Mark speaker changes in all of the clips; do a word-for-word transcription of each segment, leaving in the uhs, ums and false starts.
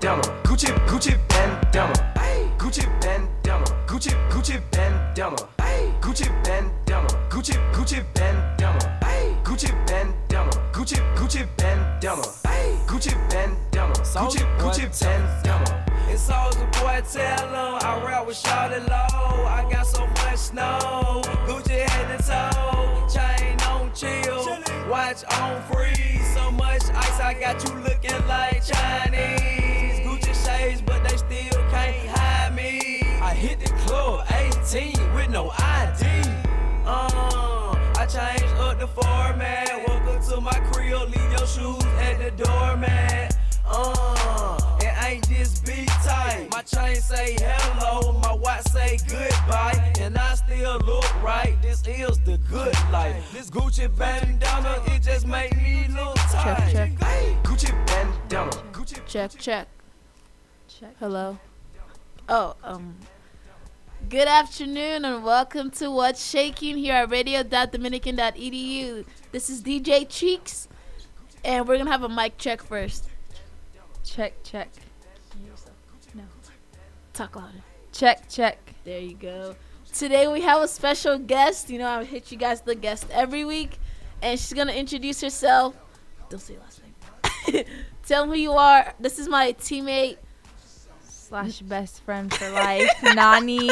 Speaker 1: bandana, Gucci, Gucci bandana, Gucci bandana, Gucci, Gucci bandana, Gucci bandana, Gucci, Gucci bandana, Gucci bandana, Gucci, Gucci bandana, Gucci bandana, Gucci, Gucci bandana.
Speaker 2: It's Soulja Boy, tell 'em I rap with Shawty Low. I got so much snow, Gucci head to toe, chain on chill, watch on freeze. So much ice, I got you looking like Chinese. Gucci shades, but they still can't hide me. I hit the club eighteen with no I D. Uh, I changed up the format. Welcome to my crib, leave your shoes at the doormat. Uh, it ain't this big tight. My chain say hello, my watch say goodbye, and I still look right. This is the good life. This Gucci bandana, it just make me look tight.
Speaker 3: Check, check.
Speaker 1: Gucci bandana, Gucci.
Speaker 3: Check, check. Check. Hello. Oh, um. Good afternoon and welcome to What's Shaking here at radio dot dominican dot e d u. This is D J Cheeks, and we're gonna have a mic check first.
Speaker 4: Check, check.
Speaker 3: No. Talk louder.
Speaker 4: Check, check.
Speaker 3: There you go. Today we have a special guest. You know, I hit you guys the guest every week, and she's gonna introduce herself. Don't say your last name. Tell them who you are. This is my teammate
Speaker 4: Slash best friend for life, Nani.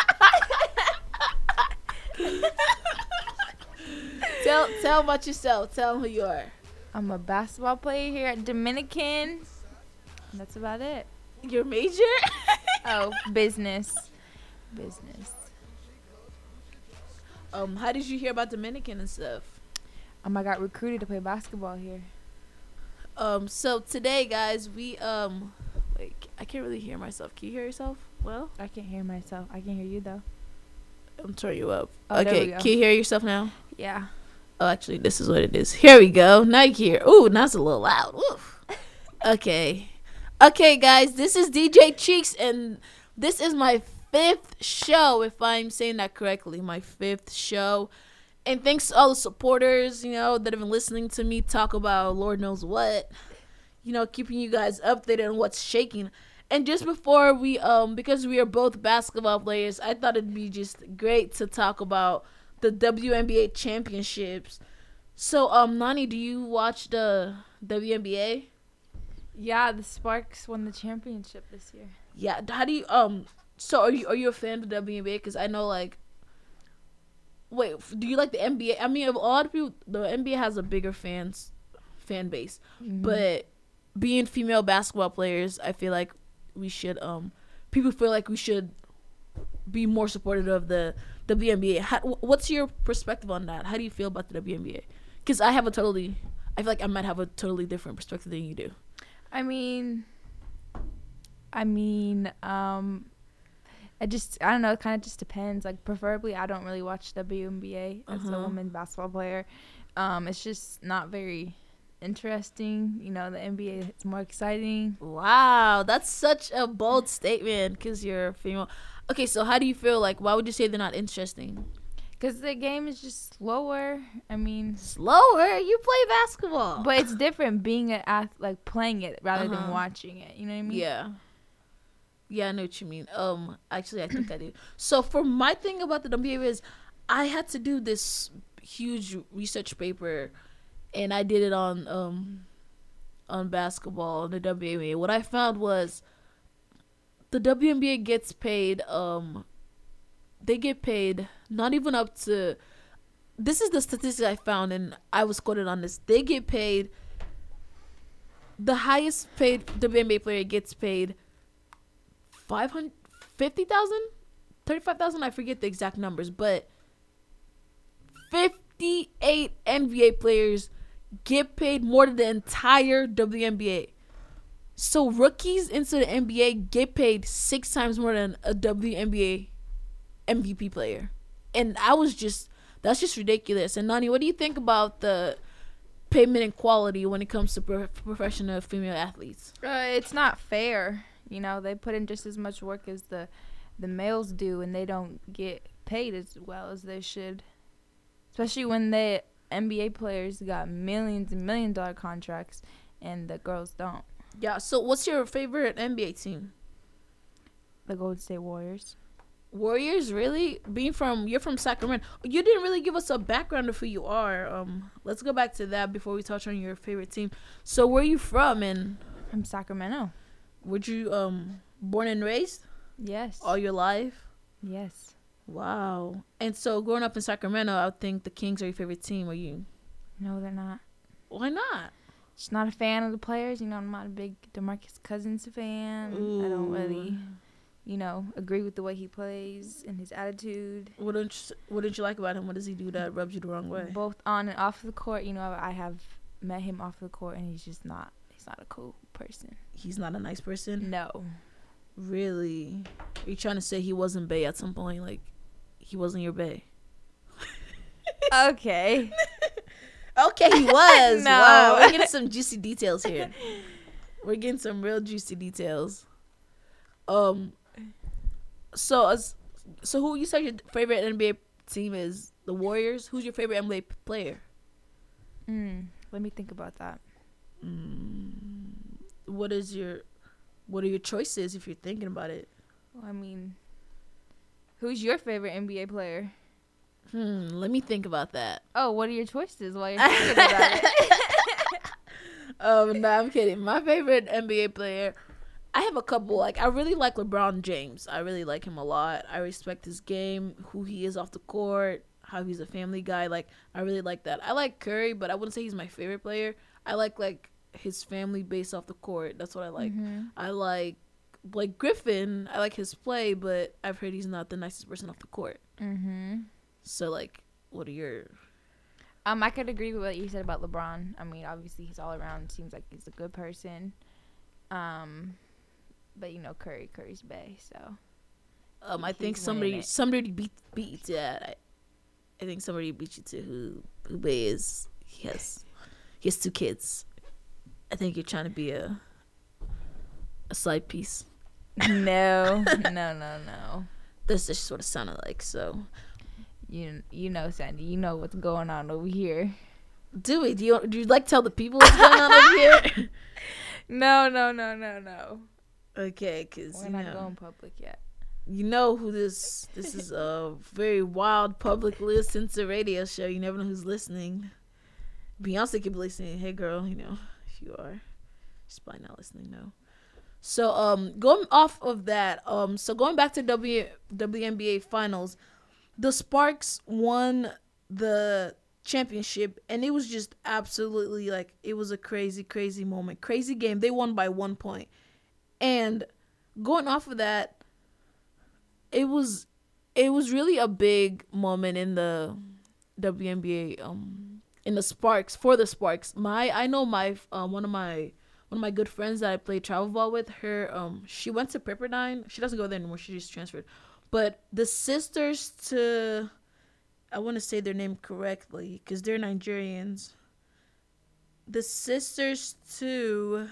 Speaker 3: tell tell about yourself. Tell them who you are.
Speaker 4: I'm a basketball player here at Dominican. That's about it.
Speaker 3: Your major?
Speaker 4: Oh, business. Business.
Speaker 3: Um, how did you hear about Dominican and stuff?
Speaker 4: Um, I got recruited to play basketball here.
Speaker 3: Um, so today, guys, we um, wait, I can't really hear myself. Can you hear yourself? Well,
Speaker 4: I can't hear myself. I can hear you though.
Speaker 3: I'm turning you up.
Speaker 4: Oh, there
Speaker 3: okay,
Speaker 4: we go.
Speaker 3: can you hear yourself now?
Speaker 4: Yeah.
Speaker 3: Oh, actually, this is what it is. Here we go. Now you can hear. Ooh, now it's a little loud. Woof. Okay. Okay, guys, this is D J Cheeks, and this is my fifth show, if I'm saying that correctly. My fifth show. And thanks to all the supporters, you know, that have been listening to me talk about Lord knows what. You know, keeping you guys updated on what's shaking. And just before we, um, because we are both basketball players, I thought it'd be just great to talk about the W N B A championships. So, um, Nani, do you watch the W N B A?
Speaker 4: Yeah, the Sparks won the championship this year.
Speaker 3: Yeah. How do you, um, so are you, are you a fan of the W N B A? Because I know, like, wait, do you like the N B A? I mean, a lot of people, the N B A has a bigger fans, fan base.
Speaker 4: Mm-hmm.
Speaker 3: But being female basketball players, I feel like we should, um, people feel like we should be more supportive of the W N B A. How, what's your perspective on that? How do you feel about the W N B A? Because I have a totally, I feel like I might have a totally different perspective than you do.
Speaker 4: I mean, I mean, um, I just, I don't know, it kind of just depends. Like, preferably, I don't really watch W N B A as
Speaker 3: Uh-huh.
Speaker 4: a woman basketball player. Um, it's just not very interesting. You know, the N B A is more exciting.
Speaker 3: Wow, that's such a bold statement because you're female. Okay, so how do you feel? Like, why would you say they're not interesting?
Speaker 4: Because the game is just slower. I mean,
Speaker 3: Slower? You play basketball.
Speaker 4: but it's different being an ath- like playing it rather
Speaker 3: Uh-huh.
Speaker 4: than watching it. You know what I mean?
Speaker 3: Yeah. Yeah, I know what you mean. Um, actually, I think I do. So for my thing about the W N B A is I had to do this huge research paper, and I did it on um on basketball and the W N B A. What I found was the W N B A gets paid um they get paid not even up to, this is the statistic I found and I was quoted on this. They get paid, the highest paid W N B A player gets paid five hundred fifty thousand, thirty-five thousand, I forget the exact numbers, but fifty-eight N B A players get paid more than the entire W N B A. So rookies into the N B A get paid six times more than a W N B A M V P player. And I was just, that's just ridiculous. And Nani, what do you think about the payment and quality when it comes to pro- professional female athletes?
Speaker 4: Uh, it's not fair. You know, they put in just as much work as the the males do, and they don't get paid as well as they should. Especially when the N B A players got millions and million dollar contracts, and the girls don't.
Speaker 3: Yeah. So, what's your favorite N B A team?
Speaker 4: The Golden State Warriors.
Speaker 3: Warriors, really? Being from you're from Sacramento. You didn't really give us a background of who you are. Um, let's go back to that before we touch on your favorite team. So, where are you from, and
Speaker 4: From Sacramento.
Speaker 3: were you um born and raised
Speaker 4: Yes.
Speaker 3: all your life?
Speaker 4: Yes.
Speaker 3: Wow. And so, growing up in Sacramento, I would think the Kings are your favorite team. Are you?
Speaker 4: No, they're not.
Speaker 3: Why not?
Speaker 4: Just not a fan of the players. You know, I'm not a big DeMarcus Cousins fan. I don't really, you know, agree with the way he plays and his attitude.
Speaker 3: What don't you, what did you like about him? What does he do that rubs you the wrong way?
Speaker 4: Both on and off the court. You know, I have met him off the court, and he's just not. He's not a cool person.
Speaker 3: He's not a nice person.
Speaker 4: No.
Speaker 3: Really? Are you trying to say he wasn't bae at some point? Like, he wasn't your bae?
Speaker 4: Okay.
Speaker 3: Okay, he was.
Speaker 4: No.
Speaker 3: Wow, we're getting some juicy details here. We're getting some real juicy details. Um. So, as so who you said your favorite N B A team is? The Warriors. Who's your favorite N B A player?
Speaker 4: Mm, let me think about that.
Speaker 3: Mm, what is your, what are your choices if you're thinking about it?
Speaker 4: Well, I mean, who's your favorite N B A player?
Speaker 3: Hmm. Let me think about that.
Speaker 4: Oh, what are your choices while you're thinking about it?
Speaker 3: Um. No, I'm kidding. My favorite N B A player. I have a couple. Like, I really like LeBron James. I really like him a lot. I respect his game, who he is off the court, how he's a family guy. Like, I really like that. I like Curry, but I wouldn't say he's my favorite player. I like, like, his family base off the court. That's what I like.
Speaker 4: Mm-hmm.
Speaker 3: I like Blake Griffin. I like his play, but I've heard he's not the nicest person off the court.
Speaker 4: Mm-hmm.
Speaker 3: So, like, what are your...
Speaker 4: Um, I could agree with what you said about LeBron. I mean, obviously, he's all around. Seems like he's a good person. Um, but you know, Curry, Curry's bae. So,
Speaker 3: Um, I
Speaker 4: He's
Speaker 3: think
Speaker 4: winning
Speaker 3: somebody
Speaker 4: it.
Speaker 3: somebody beat beat you to that. I, I think somebody beat you to who who Bay is. He has he has two kids. I think you're trying to be a a side piece.
Speaker 4: no, no, no, no.
Speaker 3: That's just what it sounded like. So,
Speaker 4: You, you know, Sandy. You know what's going on over here.
Speaker 3: do we? Do you do you like tell the people what's going on over here?
Speaker 4: No, no, no, no, no.
Speaker 3: Okay, because
Speaker 4: We're
Speaker 3: you
Speaker 4: not
Speaker 3: know,
Speaker 4: going public yet.
Speaker 3: you know who this this is a very wild public listen to radio show. You never know who's listening. Beyonce could be listening. Hey girl, you know, if you are, she's probably not listening though. So um going off of that, um so going back to W W N B A finals, the Sparks won the championship and it was just absolutely like it was a crazy, crazy moment. Crazy game. They won by one point. And going off of that, it was it was really a big moment in the W N B A um in the Sparks for the Sparks. My I know my um one of my one of my good friends that I played travel ball with, her um she went to Pepperdine. She doesn't go there anymore. She just transferred. But the sisters to I want to say their name correctly because they're Nigerians. The sisters to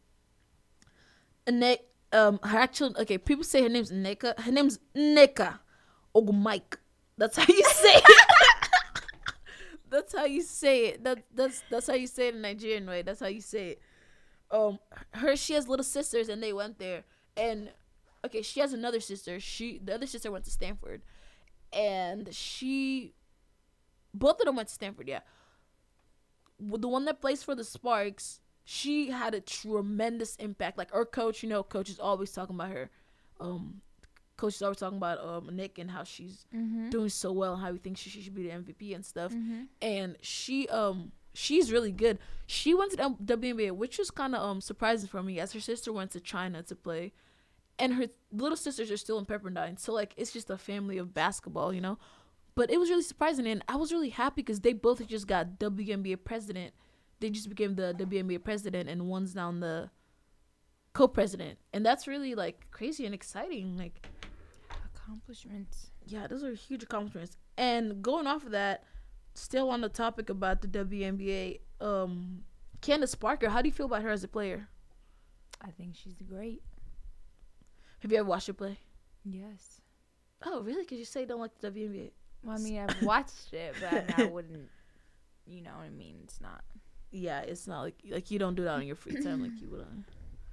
Speaker 3: Ne- um her actual okay people say her name's Nneka. Her name's Nneka Ogumike. That's how you say it. That's how you say it. That that's that's how you say it in Nigerian way. That's how you say it. Um, her she has little sisters and they went there. And okay, she has another sister. She the other sister went to Stanford, and she both of them went to Stanford. Yeah, the one that plays for the Sparks. She had a tremendous impact. Like our coach, you know, coach is always talking about her. Um, coach is always talking about um Nick and how she's
Speaker 4: Mm-hmm.
Speaker 3: doing so well and how he thinks she, she should be the M V P and stuff.
Speaker 4: Mm-hmm.
Speaker 3: And she um she's really good. She went to the W N B A, which was kind of um surprising for me, as her sister went to China to play, and her little sisters are still in Pepperdine. So like it's just a family of basketball, you know. But it was really surprising, and I was really happy because they both just got W N B A president. They just became the W N B A president, and one's now the co-president, and that's really like crazy and exciting. Like,
Speaker 4: Accomplishments.
Speaker 3: yeah, those are huge accomplishments. And going off of that, still on the topic about the W N B A, um, Candace Parker, how do you feel about her as a player?
Speaker 4: I think she's great.
Speaker 3: Have you ever watched her play?
Speaker 4: Yes.
Speaker 3: Oh, really? Because you say you don't like the W N B A.
Speaker 4: Well, I mean, I've watched it, but I wouldn't. You know what I mean? It's not.
Speaker 3: Yeah, it's not like like you don't do that on your free time like you would on.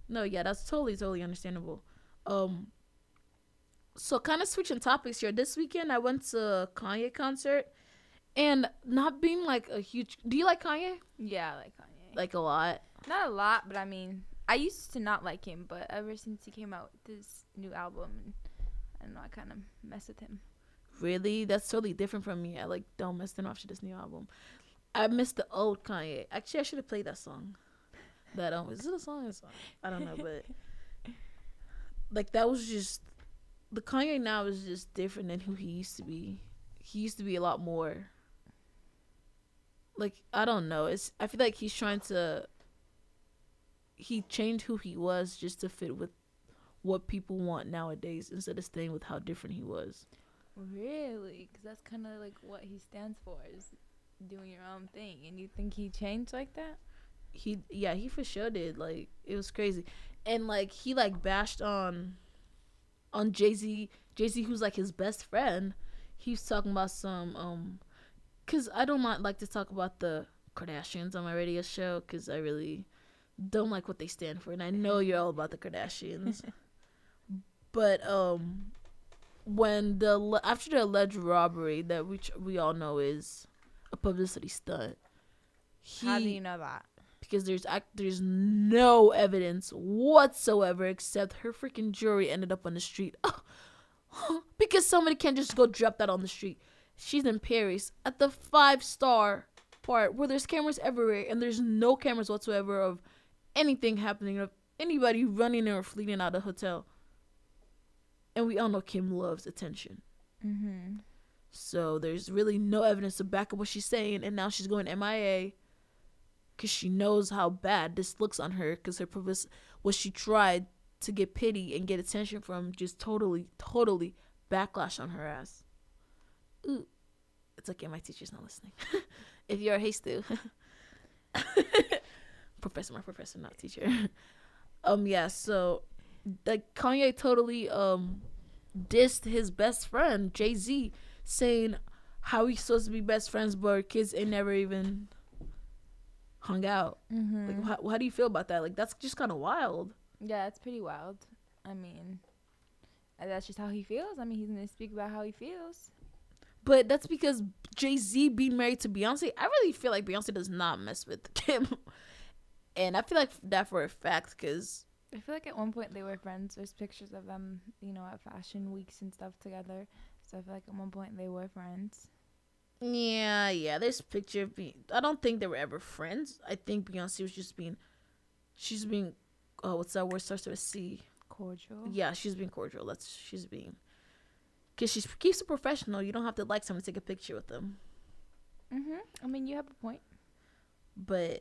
Speaker 3: No, yeah, that's totally, totally understandable. Um, so kind of switching topics here. This weekend, I went to a Kanye concert, and not being like a huge. Do you like Kanye?
Speaker 4: Yeah, I like Kanye.
Speaker 3: Like a lot.
Speaker 4: Not a lot, but I mean, I used to not like him, but ever since he came out with his new album, I don't know, I kind of mess with him.
Speaker 3: Really? That's totally different from me. I like don't miss them after this new album. I missed the old Kanye. Actually, I should have played that song. That um, is it a song? Or a song? I don't know, but like that was just the Kanye now is just different than who he used to be. He used to be a lot more. Like I don't know. It's I feel like he's trying to. He changed who he was just to fit with what people want nowadays instead of staying with how different he was.
Speaker 4: Really? Because that's kind of like what he stands for, is doing your own thing. And you think he changed like that?
Speaker 3: He yeah, he for sure did. Like it was crazy. And like he like bashed on on Jay-Z, Jay-Z who's like his best friend. He was talking about some um cuz I don't not like to talk about the Kardashians on my radio show cuz I really don't like what they stand for, and I know you're all about the Kardashians. But um when the after the alleged robbery that we we all know is a publicity stunt. He,
Speaker 4: How do you know that?
Speaker 3: Because there's there's no evidence whatsoever except her freaking jewelry ended up on the street. Because somebody can't just go drop that on the street. She's in Paris at the five star part where there's cameras everywhere and there's no cameras whatsoever of anything happening, of anybody running or fleeing out of the hotel. And we all know Kim loves attention.
Speaker 4: Mm-hmm.
Speaker 3: So there's really no evidence to back up what she's saying, and now she's going M I A because she knows how bad this looks on her, because her public, what she tried to get pity and get attention from, just totally, totally backlash on her ass. Ooh, it's okay, my teacher's not listening. If you're, hey Stu. Professor, my professor, not teacher. um, yeah, so like Kanye totally um dissed his best friend Jay-Z, saying how he's supposed to be best friends, but our kids ain't never even hung out.
Speaker 4: Mm-hmm.
Speaker 3: Like, how, how do you feel about that? Like, that's just kind of wild.
Speaker 4: Yeah, it's pretty wild. I mean, uh, that's just how he feels. I mean, he's gonna speak about how he feels.
Speaker 3: But that's because Jay-Z being married to Beyonce, I really feel like Beyonce does not mess with Kim. And I feel like that for a fact, because
Speaker 4: I feel like at one point they were friends. There's pictures of them, you know, at fashion weeks and stuff together. So I feel like at one point they were friends.
Speaker 3: yeah, yeah, there's a picture of me. I don't think they were ever friends. I think Beyonce was just being, she's being, oh, what's that word? Starts with a C.
Speaker 4: Cordial.
Speaker 3: Yeah, she's being cordial. That's, she's being, because she keeps it professional. You don't have to like someone to take a picture with them.
Speaker 4: Mm-hmm. I mean, you have a point.
Speaker 3: But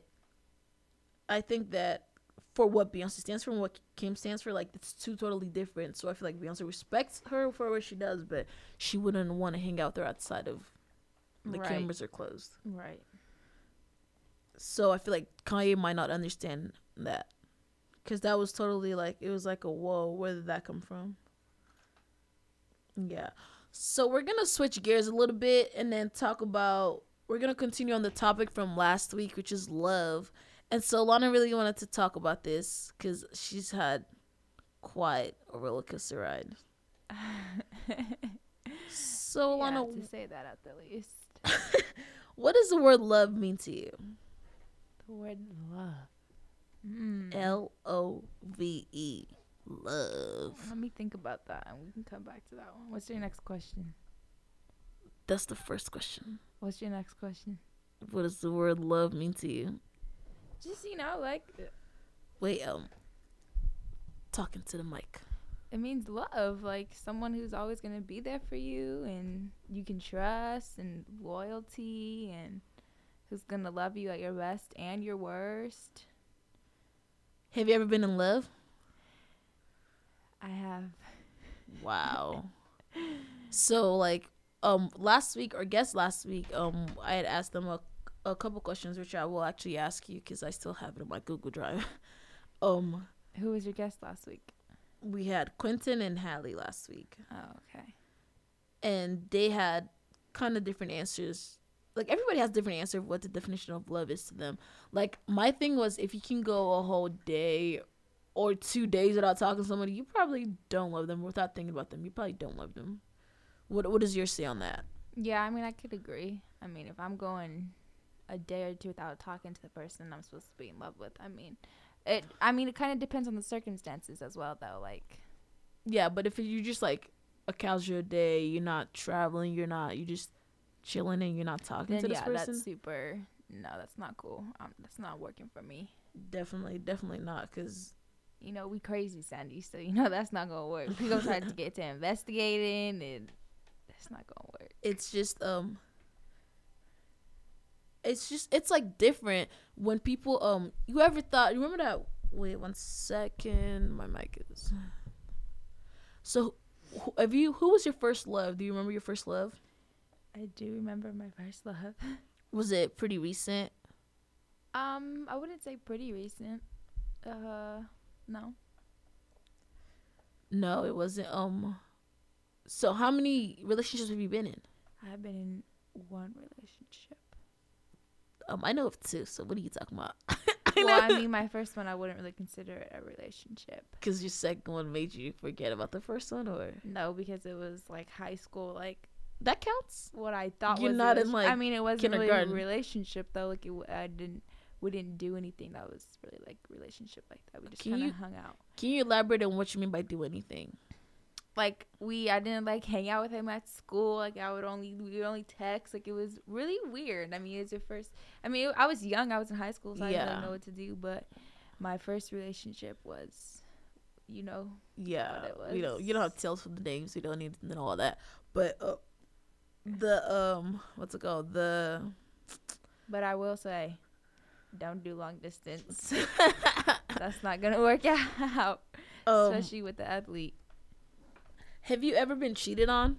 Speaker 3: I think that for what Beyonce stands for and what Kim stands for, like, it's two totally different. So I feel like Beyonce respects her for what she does, but she wouldn't want to hang out there outside of the
Speaker 4: Right.
Speaker 3: cameras are closed.
Speaker 4: Right.
Speaker 3: So I feel like Kanye might not understand that, because that was totally like, it was like a whoa, where did that come from? Yeah. So we're gonna switch gears a little bit and then talk about, we're gonna continue on the topic from last week, which is love. And so Lana really wanted to talk about this because she's had quite a roller coaster ride. So
Speaker 4: Yeah,
Speaker 3: Lana,
Speaker 4: to say that at the least.
Speaker 3: what does the word love mean to you?
Speaker 4: The word love. Mm.
Speaker 3: L O V E. Love.
Speaker 4: Let me think about that, and we can come back to that one. What's your next question?
Speaker 3: That's the first question.
Speaker 4: What's your next question?
Speaker 3: What does the word love mean to you?
Speaker 4: Just, you know, like,
Speaker 3: Wait, um, talking to the mic.
Speaker 4: it means love. Like, someone who's always going to be there for you and you can trust, and loyalty, and who's going to love you at your best and your worst.
Speaker 3: Have you ever been in love?
Speaker 4: I have.
Speaker 3: Wow. So, like, um, last week, or guess last week, um, I had asked them a, a couple questions, which I will actually ask you because I still have it in my Google Drive. um,
Speaker 4: Who was your guest last week?
Speaker 3: we had Quentin and Hallie last week,
Speaker 4: Oh, okay.
Speaker 3: and they had kind of different answers. Like, everybody has different answer of what the definition of love is to them. Like, my thing was, if you can go a whole day or two days without talking to somebody, you probably don't love them. Without thinking about them, you probably don't love them. What What is your say on that?
Speaker 4: Yeah, I mean, I could agree. I mean, if I'm going a day or two without talking to the person I'm supposed to be in love with, I mean, it. I mean, it kind of depends on the circumstances as well, though. Like,
Speaker 3: Yeah, but if you just like a casual day, you're not traveling, you're not, you just chilling and you're not talking
Speaker 4: then
Speaker 3: to this
Speaker 4: yeah,
Speaker 3: person.
Speaker 4: that's super. No, that's not cool. Um, that's not working for me.
Speaker 3: Definitely, definitely not, because
Speaker 4: You know, we crazy, Sandy, so you know that's not gonna work. We gonna try to get to investigating, and that's not gonna work.
Speaker 3: it's just um, it's just it's like different when people um. You ever thought? You remember that? Wait one second. My mic is. So, who, have you? Who was your first love? Do you remember your first love?
Speaker 4: I do remember my first love.
Speaker 3: Was it pretty recent?
Speaker 4: Um, I wouldn't say pretty recent. Uh, no.
Speaker 3: No, it wasn't. Um, so how many relationships have you been in?
Speaker 4: I've been in one relationship.
Speaker 3: Um, I know of two. So what are you talking about?
Speaker 4: Well, I mean, my first one I wouldn't really consider it a relationship.
Speaker 3: Because your second one made you forget about the first one, or
Speaker 4: No, because it was like high school, like
Speaker 3: that counts?
Speaker 4: what I thought
Speaker 3: You're
Speaker 4: was.
Speaker 3: not
Speaker 4: a
Speaker 3: in,
Speaker 4: relation-
Speaker 3: like,
Speaker 4: I mean, it wasn't really a
Speaker 3: kindergarten.
Speaker 4: relationship though. Like it, w- I didn't. We didn't do anything that was really like relationship like that. We just
Speaker 3: Can
Speaker 4: kind
Speaker 3: you-
Speaker 4: of hung out.
Speaker 3: Can you elaborate on what you mean by do anything?
Speaker 4: Like we, I didn't like hang out with him at school. Like I would only, we would only text. Like it was really weird. I mean, it was your first. I mean, I was young. I was in high school, so I didn't
Speaker 3: Yeah.
Speaker 4: really know what to do. But my first relationship was, you know,
Speaker 3: Yeah,
Speaker 4: What it
Speaker 3: you know,
Speaker 4: was.
Speaker 3: you don't have to tell us the names. You don't need to know all that. But uh, the um, what's it called? The
Speaker 4: but I will say, don't do long distance. That's not gonna work out,
Speaker 3: um,
Speaker 4: especially with the athlete.
Speaker 3: have you ever been cheated on?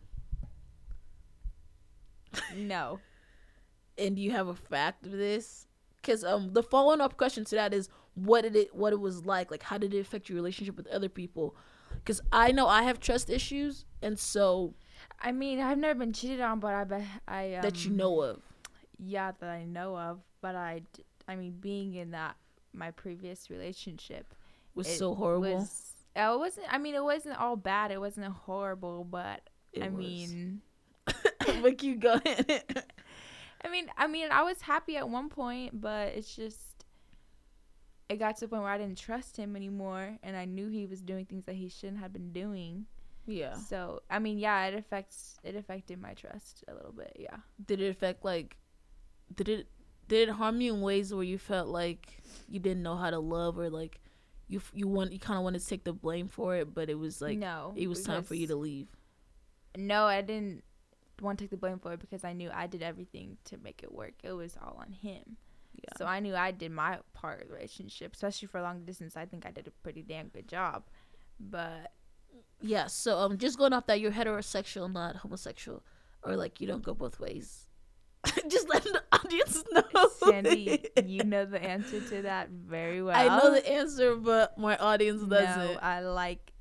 Speaker 4: No.
Speaker 3: And do you have a fact of this? Because um, the following up question to that is what did it what it was like? Like how did it affect your relationship with other people? Because I know I have trust issues, and so
Speaker 4: I mean, I've never been cheated on, but I bet I um,
Speaker 3: that you know of.
Speaker 4: yeah, that I know of. But I, d- I mean, being in that my previous relationship
Speaker 3: Was
Speaker 4: it
Speaker 3: so horrible.
Speaker 4: Was, uh, it wasn't. I mean, it wasn't all bad. It wasn't horrible, but
Speaker 3: It
Speaker 4: I
Speaker 3: was.
Speaker 4: mean,
Speaker 3: But keep going.
Speaker 4: I mean, I mean, I was happy at one point, but it's just it got to the point where I didn't trust him anymore, and I knew he was doing things that he shouldn't have been doing.
Speaker 3: Yeah.
Speaker 4: So, I mean, yeah, it affects it affected my trust a little bit. Yeah.
Speaker 3: Did it affect like? Did it did it harm you in ways where you felt like you didn't know how to love, or like you f- you want you kind of wanted to take the blame for it, but it was like
Speaker 4: no,
Speaker 3: it was time for you
Speaker 4: because-
Speaker 3: to leave.
Speaker 4: No, I didn't want to take the blame for it because I knew I did everything to make it work. It was all on him.
Speaker 3: Yeah.
Speaker 4: So I knew I did my part of the relationship, especially for long distance. I think I did a pretty damn good job. But
Speaker 3: Yeah, so um, just going off that, you're heterosexual, not homosexual, or like you don't go both ways. Just letting the audience know.
Speaker 4: Sandy, you know the answer to that very well.
Speaker 3: I know the answer, but my audience
Speaker 4: No,
Speaker 3: doesn't.
Speaker 4: I like.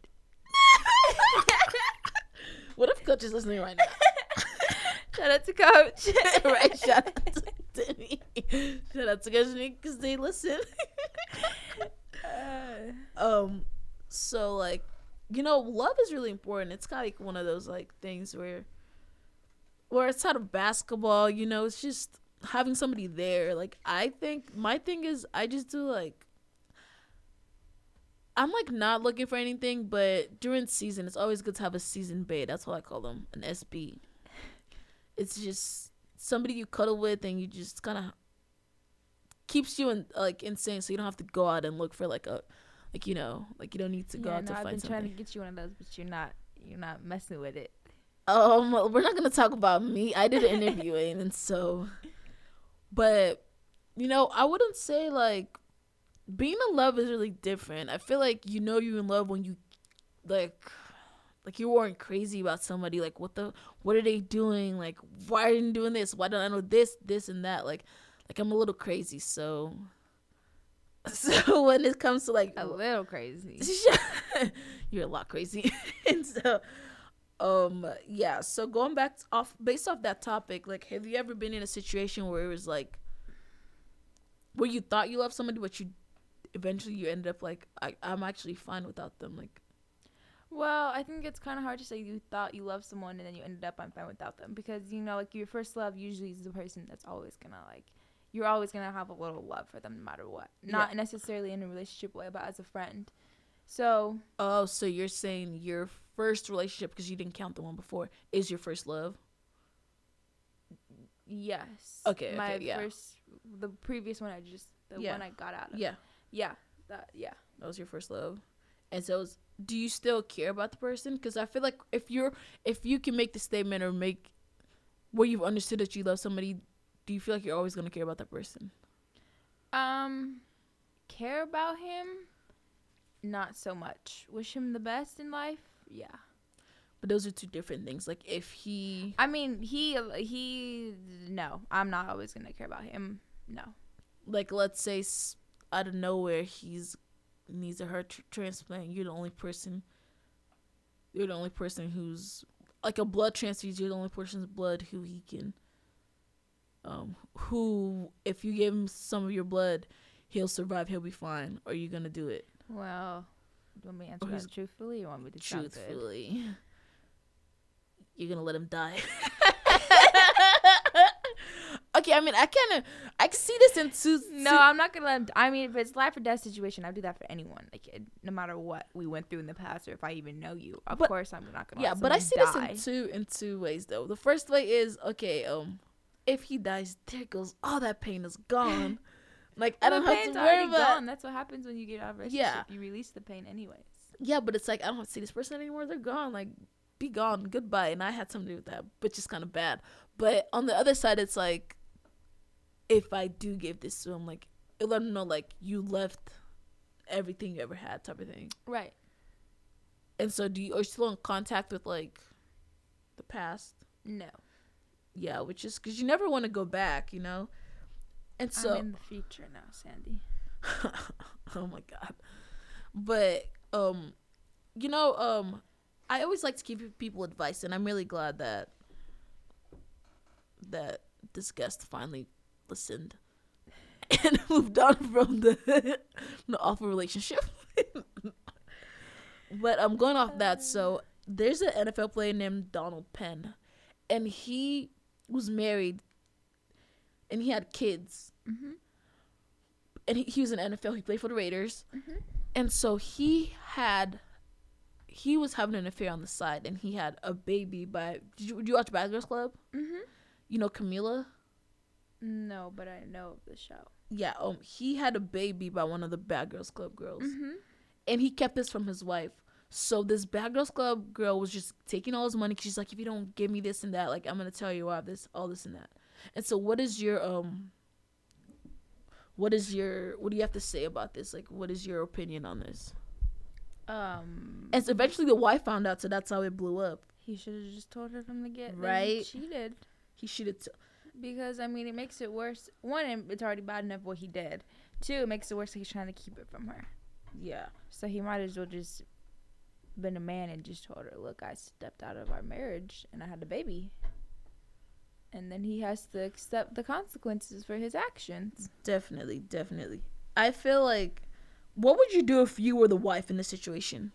Speaker 3: What if Coach is listening right now?
Speaker 4: Shout out to Coach.
Speaker 3: Right, shout out to Denny. Shout out to Coach because they listen.
Speaker 4: Uh,
Speaker 3: um, so like, you know, love is really important. It's kind of like one of those like things where, where it's out of basketball. You know, it's just having somebody there. Like, I think my thing is, I just do like, I'm like not looking for anything, but during season, it's always good to have a season bae. That's what I call them, an S B. It's just somebody you cuddle with, and you just kind of keeps you in like insane, so you don't have to go out and look for like a, like you know, like you don't need to go
Speaker 4: yeah,
Speaker 3: out
Speaker 4: no,
Speaker 3: to
Speaker 4: I've
Speaker 3: find
Speaker 4: been
Speaker 3: something.
Speaker 4: trying to get you one of those, but you're not. You're not messing with it.
Speaker 3: Um, we're not gonna talk about me. I did an interview, and so, but you know, I wouldn't say like being in love is really different. I feel like you know you're in love when you like like you weren't crazy about somebody. Like what the what are they doing? Like why are you doing this? Why don't I know this, this and that? Like like I'm a little crazy, so so when it comes to like
Speaker 4: A little crazy.
Speaker 3: you're a lot crazy. And so um yeah, so going back off based off that topic, like have you ever been in a situation where it was like where you thought you loved somebody but you eventually you ended up like, I, I'm actually fine without them. Like,
Speaker 4: Well, I think it's kind of hard to say you thought you loved someone and then you ended up I'm fine without them, because you know, like your first love usually is the person that's always gonna like you're always gonna have a little love for them no matter what. Not
Speaker 3: Yeah.
Speaker 4: necessarily in a relationship way, but as a friend. So
Speaker 3: oh, so you're saying your first relationship, because you didn't count the one before, is your first love?
Speaker 4: yes.
Speaker 3: Okay,
Speaker 4: My
Speaker 3: okay, yeah.
Speaker 4: first, the previous one I just the
Speaker 3: Yeah.
Speaker 4: one I got out of.
Speaker 3: Yeah,
Speaker 4: Yeah. That yeah.
Speaker 3: that was your first love. And so, it's- do you still care about the person? Because I feel like if you're, if you can make the statement or make where you've understood that you love somebody, do you feel like you're always gonna care about that person?
Speaker 4: Um, care about him? Not so much. Wish him the best in life? Yeah.
Speaker 3: But those are two different things. Like if he,
Speaker 4: I mean, he he. No, I'm not always gonna care about him. No.
Speaker 3: like let's say s- out of nowhere he's needs a heart tr- transplant, you're the only person. You're the only person who's like a blood transfusion. You're the only person's blood who he can. Um, who if you give him some of your blood, he'll survive. He'll be fine. Are you gonna do it?
Speaker 4: Well, do you want me to answer
Speaker 3: Or he's-
Speaker 4: that truthfully, or you want me to sound good?
Speaker 3: Truthfully, you're gonna let him die. Okay, I mean, I kind of, I can see this in two.
Speaker 4: No,
Speaker 3: two-
Speaker 4: I'm not gonna let him. I mean, if it's life or death situation, I'd do that for anyone. Like, it, no matter what we went through in the past, or if I even know you, of
Speaker 3: But-
Speaker 4: course I'm not gonna.
Speaker 3: yeah,
Speaker 4: let
Speaker 3: but I
Speaker 4: someone
Speaker 3: see
Speaker 4: die.
Speaker 3: this in two in two ways though. The first way is okay. Um, if he dies, there goes all that pain is gone. Like I
Speaker 4: Well,
Speaker 3: don't
Speaker 4: the
Speaker 3: have to
Speaker 4: pain's
Speaker 3: worry
Speaker 4: already
Speaker 3: about.
Speaker 4: gone. That's what happens when you get out of a relationship.
Speaker 3: Yeah.
Speaker 4: You release the pain anyways.
Speaker 3: Yeah, but it's like I don't have to see this person anymore. They're gone. Like, be gone. Goodbye. And I had something to do with that, which is kind of bad. But on the other side, it's like, if I do give this to him, like, it let him know, like, you left everything you ever had, type of thing.
Speaker 4: Right.
Speaker 3: And so, do you are you still in contact with like the past?
Speaker 4: No.
Speaker 3: Yeah, which is because you never want to go back, you know. And so,
Speaker 4: I'm in the future now, Sandy.
Speaker 3: oh my god. But um you know, um I always like to give people advice, and I'm really glad that that this guest finally listened and moved on from the from the awful relationship. But I'm going off that, so there's an N F L player named Donald Penn, and he was married and he had kids.
Speaker 4: Mm-hmm.
Speaker 3: And he, he was in the N F L. He played for the Raiders.
Speaker 4: Mm-hmm.
Speaker 3: And so he had, he was having an affair on the side, and he had a baby by, did you, did you watch Bad Girls Club?
Speaker 4: Mm-hmm.
Speaker 3: You know Camila?
Speaker 4: No, but I know of the show.
Speaker 3: Yeah, um, he had a baby by one of the Bad Girls Club girls.
Speaker 4: Mm-hmm.
Speaker 3: And he kept this from his wife. So this Bad Girls Club girl was just taking all his money. 'Cause she's like, if you don't give me this and that, like, I'm going to tell you I have this, all this and that. And so what is your, um, what is your, what do you have to say about this? Like, what is your opinion on this?
Speaker 4: Um,
Speaker 3: And so eventually the wife found out, so that's how it blew up.
Speaker 4: he should have just told her from the get. that
Speaker 3: Right.
Speaker 4: he cheated.
Speaker 3: He should have. T-
Speaker 4: Because, I mean, it makes it worse. One, it- it's already bad enough what he did. Two, it makes it worse that he's trying to keep it from her.
Speaker 3: yeah.
Speaker 4: So he might as well just been a man and just told her, look, I stepped out of our marriage and I had a baby. And then he has to accept the consequences for his actions.
Speaker 3: Definitely, definitely. I feel like, what would you do if you were the wife in this situation?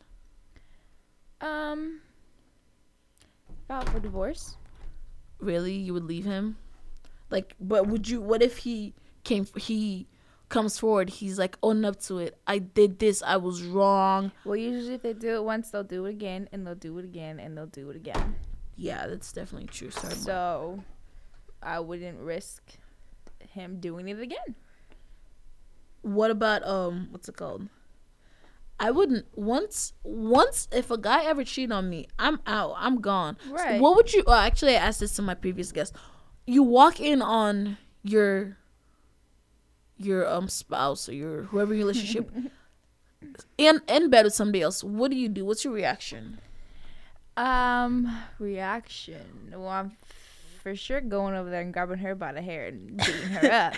Speaker 4: Um, file for divorce.
Speaker 3: Really, you would leave him? Like, but would you? What if he came? He comes forward. He's like, own up to it. I did this. I was wrong.
Speaker 4: Well, usually if they do it once, they'll do it again, and they'll do it again, and they'll do it again.
Speaker 3: Yeah, that's definitely true. Sorry. about-
Speaker 4: So I wouldn't risk him doing it again.
Speaker 3: What about um? What's it called? I wouldn't once once if a guy ever cheated on me, I'm out. I'm gone. So
Speaker 4: Right.
Speaker 3: what would you? Oh, actually, I asked this to my previous guest. You walk in on your your um spouse or your whoever your relationship in in bed with somebody else. What do you do? What's your reaction?
Speaker 4: Um, reaction. Well, I'm for sure going over there and grabbing her by the hair and beating her up.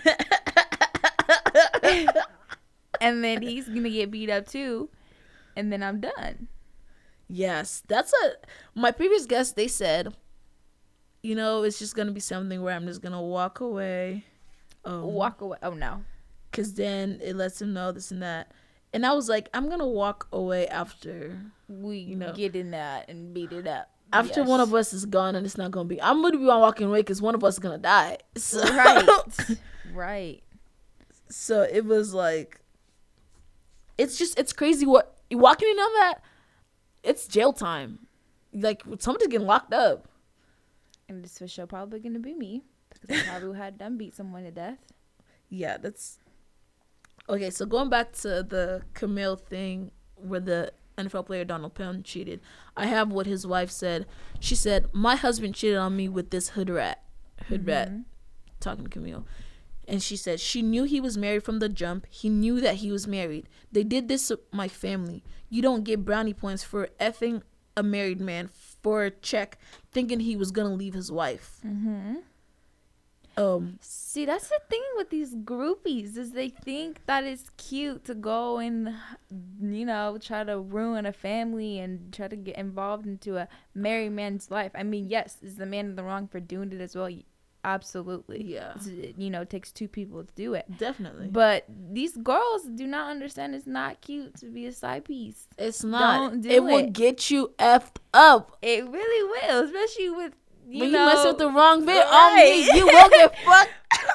Speaker 4: And then he's gonna get beat up too, and then I'm done.
Speaker 3: Yes, that's a. My previous guest, they said, you know, it's just gonna be something where I'm just gonna walk away. Um,
Speaker 4: Walk away. Oh no.
Speaker 3: because then it lets him know this and that. And I was like, I'm gonna walk away after
Speaker 4: We
Speaker 3: you know
Speaker 4: get in that and beat it up.
Speaker 3: after
Speaker 4: Yes.
Speaker 3: one of us is gone, and it's not gonna be. I'm gonna be on walking away because one of us is gonna die. So,
Speaker 4: Right. Right.
Speaker 3: So it was like, it's just it's crazy what walking in on that. It's jail time. Like somebody's getting locked up.
Speaker 4: And this for sure probably gonna be me because I probably had done beat someone to death.
Speaker 3: Yeah, that's okay. So going back to the Camille thing where the N F L player Donald Penn cheated, I have what his wife said. She said, "My husband cheated on me with this hood rat." Hood rat, talking to Camille. And she said, she knew he was married from the jump. He knew that he was married. They did this to my family. You don't get brownie points for effing a married man for a check thinking he was going to leave his wife.
Speaker 4: Mm-hmm.
Speaker 3: Um,
Speaker 4: See, that's the thing with these groupies is they think that it's cute to go and, you know, try to ruin a family and try to get involved into a married man's life. I mean, yes, is the man in the wrong for doing it as well? Absolutely.
Speaker 3: Yeah.
Speaker 4: It's- it, you know, it takes two people to do it.
Speaker 3: definitely.
Speaker 4: But these girls do not understand it's not cute to be a side piece.
Speaker 3: It's not.
Speaker 4: Don't do
Speaker 3: it will
Speaker 4: it.
Speaker 3: get you effed up.
Speaker 4: It really will, especially with, you
Speaker 3: when
Speaker 4: know.
Speaker 3: you mess with the wrong bit on
Speaker 4: Right.
Speaker 3: me, you will get fucked.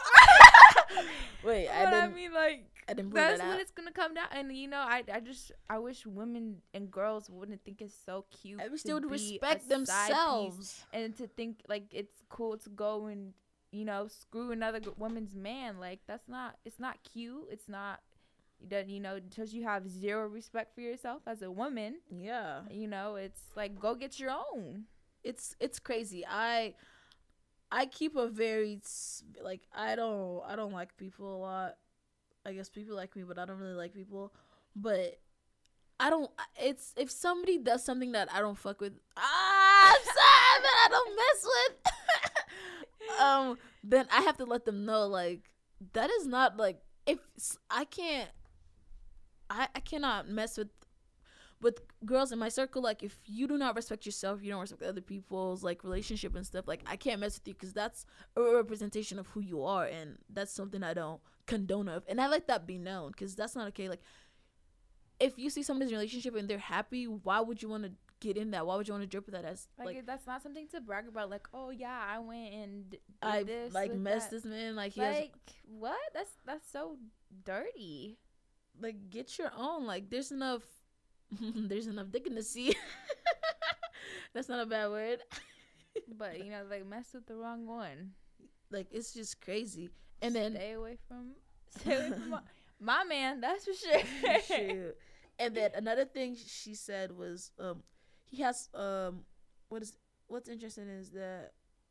Speaker 3: Wait, I
Speaker 4: But I
Speaker 3: didn't.
Speaker 4: mean, like,
Speaker 3: I didn't bring
Speaker 4: that's
Speaker 3: that
Speaker 4: what
Speaker 3: out.
Speaker 4: it's gonna come down. And you know, I, I just, I wish women and girls wouldn't think it's so cute.
Speaker 3: I wish
Speaker 4: to
Speaker 3: they would
Speaker 4: be
Speaker 3: respect
Speaker 4: a side piece
Speaker 3: themselves.
Speaker 4: and to think like it's cool to go and, you know, screw another g- woman's man. Like that's not, it's not cute. It's not. That, you know, because you have zero respect for yourself as a woman.
Speaker 3: Yeah.
Speaker 4: You know, it's like go get your own.
Speaker 3: It's it's crazy. I I keep a very s- like I don't I don't like people a lot. I guess people like me, but I don't really like people. But I don't. It's if somebody does something that I don't fuck with. Ah, I'm sorry, man. I don't mess with. um, then I have to let them know like that is not like if s- I can't. I I cannot mess with with girls in my circle. Like if you do not respect yourself, you don't respect other people's like relationship and stuff, like I can't mess with you because that's a representation of who you are, and that's something I don't condone of, and I let that be known because that's not okay. Like if you see somebody's relationship and they're happy, why would you want to get in that? Why would you want to drip with that? As
Speaker 4: Like,
Speaker 3: like
Speaker 4: that's not something to brag about. Like, oh yeah, I went and did
Speaker 3: I
Speaker 4: this,
Speaker 3: like
Speaker 4: did
Speaker 3: messed
Speaker 4: that.
Speaker 3: this man, like he has
Speaker 4: Like what? That's that's so dirty.
Speaker 3: like get your own. Like there's enough there's enough dick in the sea. That's not a bad word.
Speaker 4: But you know, like mess with the wrong one.
Speaker 3: Like it's just crazy. And then
Speaker 4: stay away from stay away from my, my man. That's for sure.
Speaker 3: Shoot. And then another thing she said was um he has um what is what's interesting is that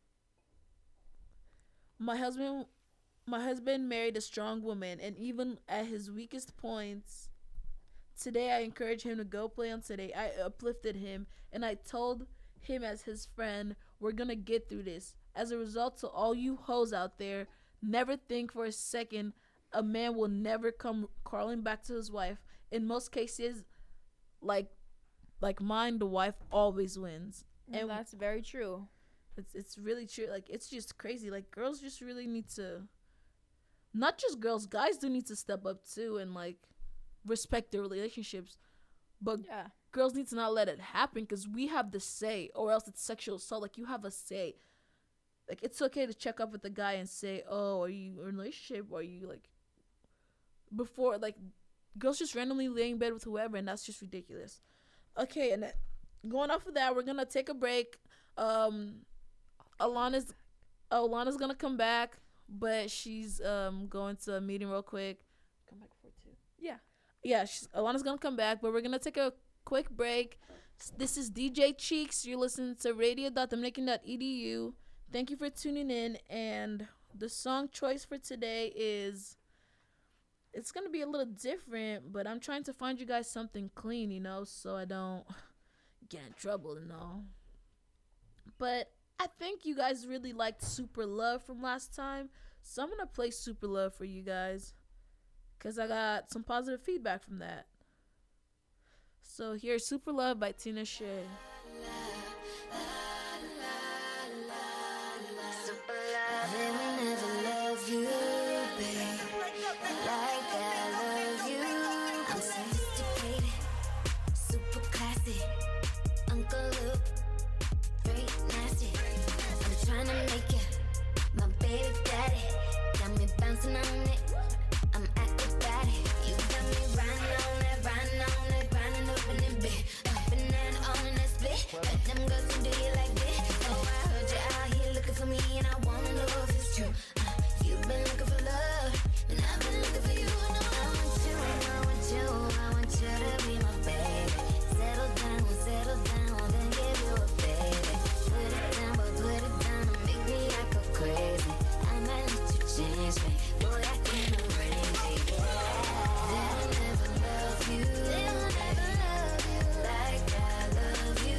Speaker 3: my husband my husband married a strong woman, and even at his weakest points today I encouraged him to go play on today. I uplifted him and I told him as his friend, we're gonna get through this. As a result, to all you hoes out there, never think for a second a man will never come crawling back to his wife. In most cases, like like mine, the wife always wins.
Speaker 4: And
Speaker 3: And
Speaker 4: that's very true.
Speaker 3: it's it's really true. Like it's just crazy. Like girls just really need to, not just girls, guys do need to step up too and like respect their relationships. But
Speaker 4: Yeah.
Speaker 3: girls need to not let it happen because we have the say, or else it's sexual assault. Like you have a say. Like it's okay to check up with the guy and say, "Oh, are you in a relationship? Or are you like?" Before, like, girls just randomly lay in bed with whoever, and that's just ridiculous. Okay, and then going off of that, we're gonna take a break. Um, Alana's Alana's gonna come back, but she's um going to a meeting real quick. Come back for two.
Speaker 4: Yeah.
Speaker 3: Yeah, she's, Alana's gonna come back, but we're gonna take a quick break. This is D J Cheeks. You're listening to radio dot dominican dot e d u. Thank you for tuning in, and the song choice for today is, it's gonna be a little different, but I'm trying to find you guys something clean, you know, so I don't get in trouble and all. But I think you guys really liked Super Love from last time, so I'm gonna play Super Love for you guys, because I got some positive feedback from that. So here's Super Love by Tina Shea.
Speaker 5: They will never love you, babe, like nasty. Uncle Luke, very nasty. I'm trying to make it my baby daddy. Got me bouncing on it. I'm acrobatic. You got me riding on that, riding on that, grinding up in that bit. Up and down on in that split. Let them girls can do you like this. Oh, I heard you out here looking for me, and I wanna know if it's true. Uh, you've been looking for love, and I've been looking for you. No, I want you, I want you, I want you to be my baby. Settle down, settle down, then give you a baby. Put it down, but put it down, and make me like a crazy. I might let you change me, boy, I can't arrange it. They'll never love you, they'll never love you like I love you.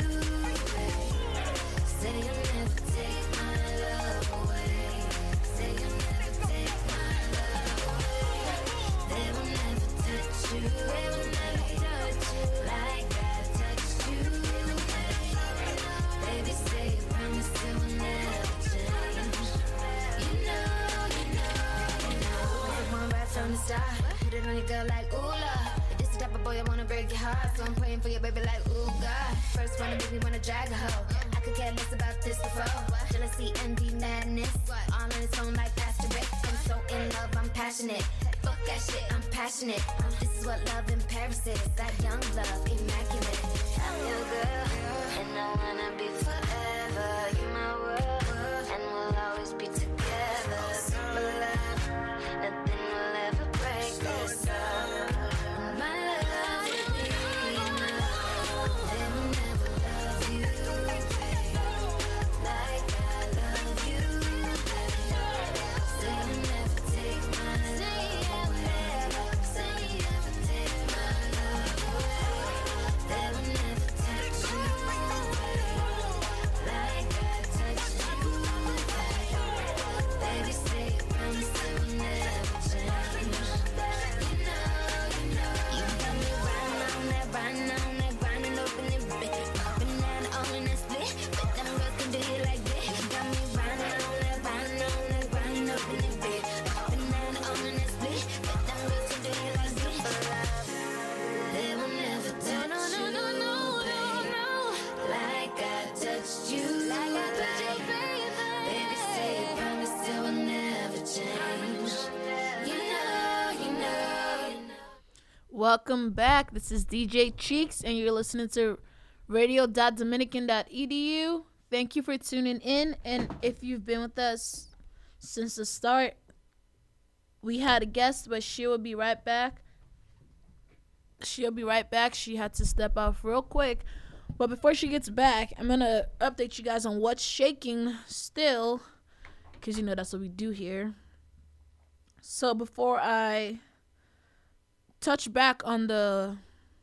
Speaker 5: Say you'll never take my love away. Say you'll never take my love away. They will never touch you, they will never touch you like I touched you. Baby, say you promise it will never change. You know, you know, you know. I want right from the start. Put it on your girl like ooh la. But this the type of boy I wanna break your heart, so I'm praying for your baby like ooh God. First wanna make me wanna drag a hoe. I could care less about this before. Jealousy, envy, madness, all on its own like asterisk. I'm so in love, I'm passionate. Fuck that shit, I'm passionate. This is what love in Paris is. That young love, immaculate. I'm your girl, and I wanna be forever. You're my world, and we'll always be together. Simple love, nothing will ever break this up. My love will be enough. They will never love you like I love you. Say you'll never take my love away. Say you'll never take my love away. They will never touch you like I touched you. Baby, say you promise it will never change. You know, you know. You got me riding on that, riding on that, grinding up in that bit. Up and down all in that split. But them girls can do you like this. You got me riding on that, riding on that, grinding up in that bit. Up and down all in that split. But them girls can do you like this. They will never touch no, no, no, no, no, no, like I touched you. Like I touched you, baby. Baby, say you promise it will never change. You know, you know, you know.
Speaker 3: Welcome back. This is D J Cheeks, and you're listening to radio dot dominican dot e d u. Thank you for tuning in, and if you've been with us since the start, we had a guest, but she will be right back. She'll be right back. She had to step off real quick. But before she gets back, I'm going to update you guys on what's shaking still, because, you know, that's what we do here. So before I touch back on the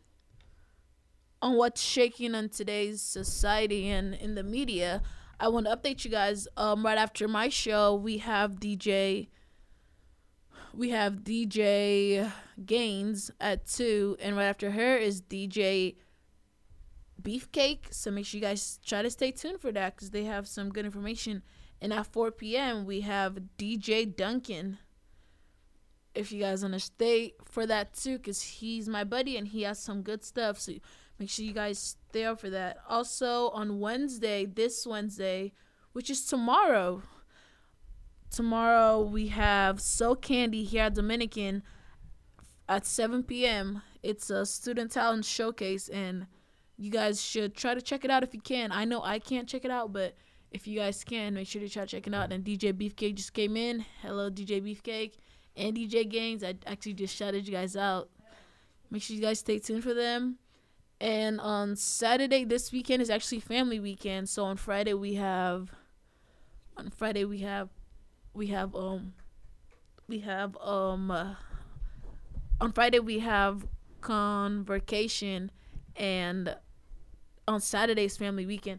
Speaker 3: on what's shaking in today's society and in the media, I want to update you guys. Um, right after my show, we have D J we have D J Gaines at two, and right after her is D J Beefcake. So make sure you guys try to stay tuned for that, because they have some good information. And at four p.m. we have D J Duncan. If you guys want to stay for that too, because he's my buddy and he has some good stuff. So make sure you guys stay up for that. Also on Wednesday, this Wednesday, which is tomorrow, tomorrow we have So Candy here at Dominican at seven p.m. It's a student talent showcase, and you guys should try to check it out if you can. I know I can't check it out, but if you guys can, make sure to try to check it out. And D J Beefcake just came in. Hello, D J Beefcake. And D J Gaines, I actually just shouted you guys out. Make sure you guys stay tuned for them. And on Saturday, this weekend is actually family weekend. So on Friday we have, on Friday we have, we have um, we have um, uh, on Friday we have convocation, and on Saturday's family weekend.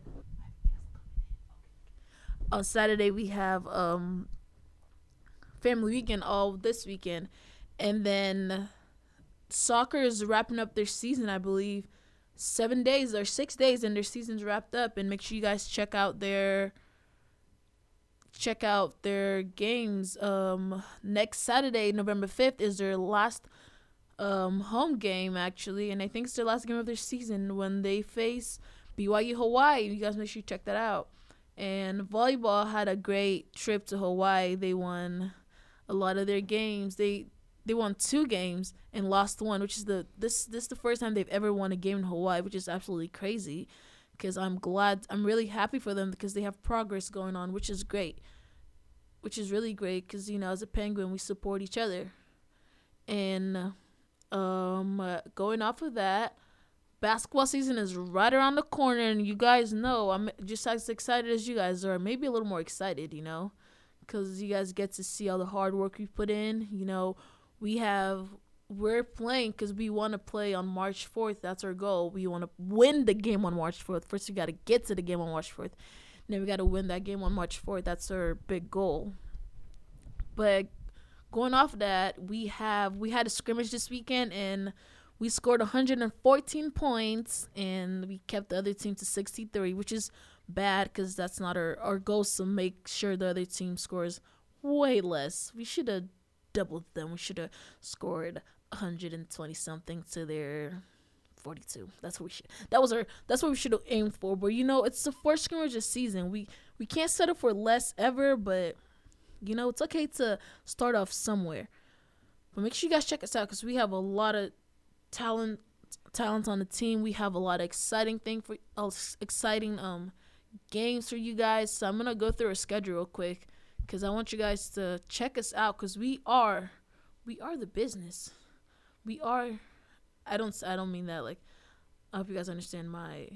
Speaker 3: On Saturday we have um. family weekend all this weekend, and then soccer is wrapping up their season. I believe seven days or six days and their season's wrapped up. And make sure you guys check out their check out their games. Um next Saturday, November fifth, is their last um, home game actually, and I think it's their last game of their season when they face B Y U Hawaii. You guys make sure you check that out. And volleyball had a great trip to Hawaii. They won a lot of their games. They they won two games and lost one, which is the this this is the first time they've ever won a game in Hawaii, which is absolutely crazy. Because I'm glad, I'm really happy for them because they have progress going on, which is great, which is really great. Because you know, as a Penguin, we support each other. And um, uh, going off of that, basketball season is right around the corner, and you guys know I'm just as excited as you guys are, maybe a little more excited, you know, because you guys get to see all the hard work we put in. You know, we have we're playing because we want to play on March fourth. That's our goal. We want to win the game on March fourth. First, we got to get to the game on March fourth. And then we got to win that game on March fourth. That's our big goal. But going off that, we have we had a scrimmage this weekend, and we scored one hundred fourteen points, and we kept the other team to sixty-three, which is bad because that's not our, our goal, is to make sure the other team scores way less. We should have doubled them. We should have scored one hundred twenty something to their forty-two. That's what we should. That was our. That's what we should have aimed for. But you know, it's the first scrimmage this season. We we can't settle for less ever. But you know, it's okay to start off somewhere. But make sure you guys check us out because we have a lot of talent talent on the team. We have a lot of exciting thing for uh, exciting um games for you guys. So I'm gonna go through our schedule real quick because I want you guys to check us out because we are we are the business. We are. I don't. I don't mean that like. I hope you guys understand my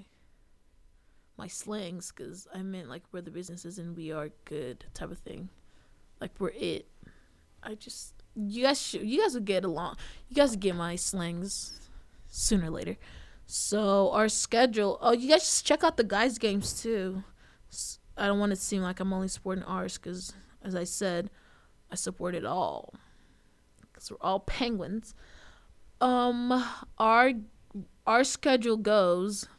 Speaker 3: my slangs because I meant like we're the businesses and we are good type of thing. Like we're it. I just you guys should, you guys will get along. You guys will get my slangs sooner or later. So our schedule. Oh, you guys just check out the guys' games too. I don't want it to seem like I'm only supporting ours because, as I said, I support it all because we're all Penguins. Um, our our schedule goes